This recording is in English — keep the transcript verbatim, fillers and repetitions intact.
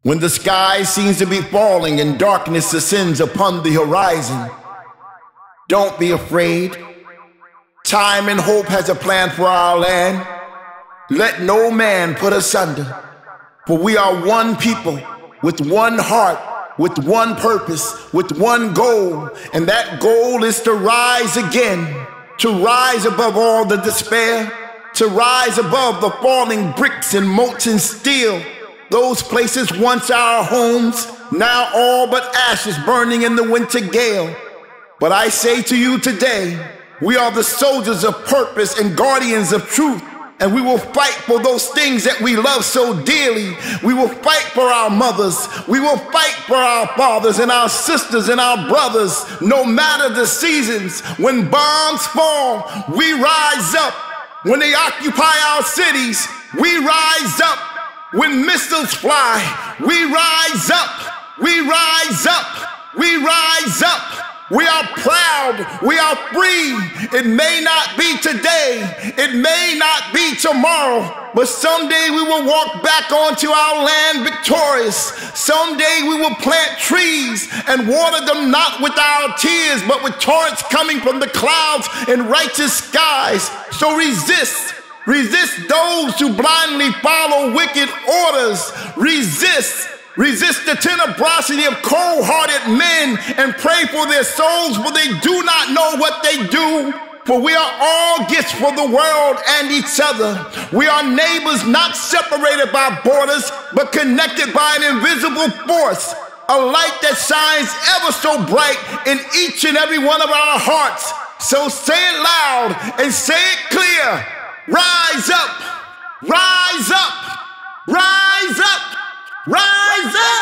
When the sky seems to be falling and darkness ascends upon the horizon, don't be afraid. Time and hope has a plan for our land. Let no man put us under, for we are one people with one heart, with one purpose, with one goal, and that goal is to rise again, to rise above all the despair, to rise above the falling bricks and molten steel. Those places once our homes, now all but ashes burning in the winter gale. But I say to you today, we are the soldiers of purpose and guardians of truth, and we will fight for those things that we love so dearly. We will fight for our mothers. We will fight for our fathers and our sisters and our brothers. No matter the seasons, when bombs fall, we rise up. When they occupy our cities, we rise up. When missiles fly, we rise up, we rise up, we rise up. We are proud, we are free. It may not be today, it may not be tomorrow, but someday we will walk back onto our land victorious. Someday we will plant trees and water them not with our tears, but with torrents coming from the clouds and righteous skies. So resist. Resist those who blindly follow wicked orders. Resist. Resist the tenebrosity of cold-hearted men and pray for their souls, for they do not know what they do. For we are all gifts for the world and each other. We are neighbors not separated by borders, but connected by an invisible force. A light that shines ever so bright in each and every one of our hearts. So say it loud and say it clear. Rise up, rise up, rise up, rise up.